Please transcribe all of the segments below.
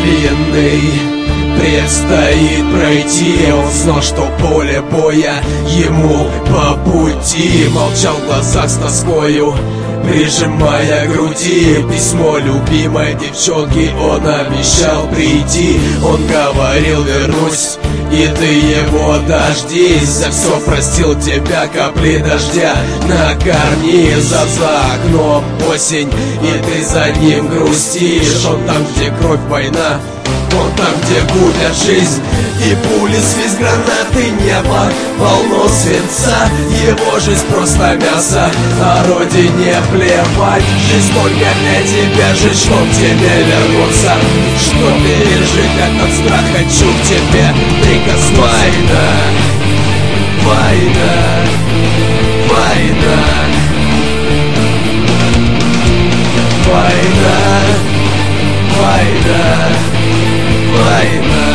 длинный предстоит пройти. Он знал, что поле боя ему по пути. Молчал в глазах с тоскою, прижимая к груди письмо любимой девчонки. Он обещал прийти, он говорил: вернусь, и ты его дождись. За все простил тебя, капли дождя на карниз. За окном осень, и ты за ним грустишь. Он там, где кровь, война, он там, где губят жизнь и пули, свист гранаты. Небо полно свинца, его жизнь просто мясо, а родине плевать. Жизнь только для тебя, жить, чтоб тебе вернуться, чтоб пережить этот страх. Хочу к тебе прикоснуться. Война, война, война, война, война, война.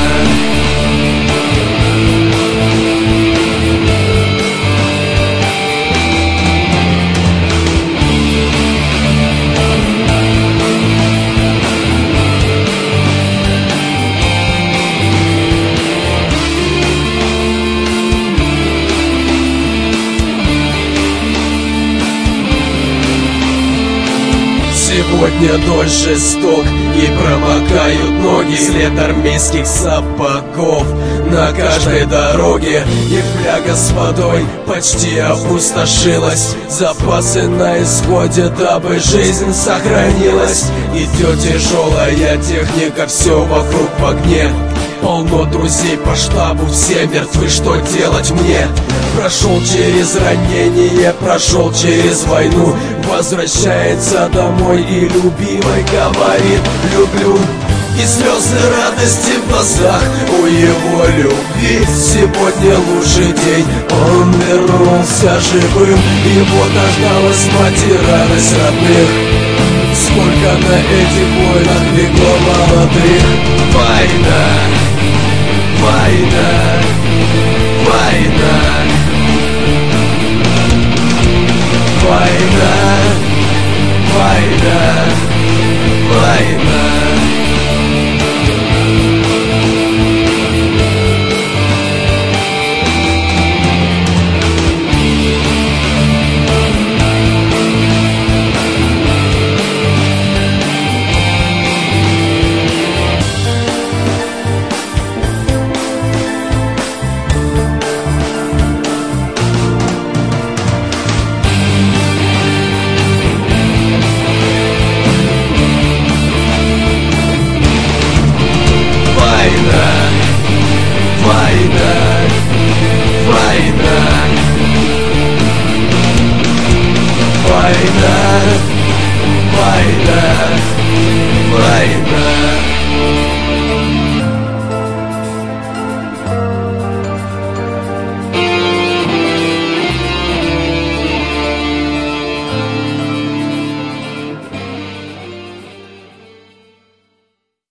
Сегодня дождь жесток, и промокают ноги. След армейских сапогов на каждой дороге. И фляга с водой почти опустошилась. Запасы на исходе, дабы жизнь сохранилась. Идет тяжелая техника, все вокруг в огне. Полно друзей по штабу, все мертвы, что делать мне? Прошел через ранение, прошел через войну, возвращается домой и любимой говорит: люблю. И слезы радости в глазах у его любви. Сегодня лучший день, он вернулся живым. Его дождалась мать и радость родных. Сколько на этих войнах легло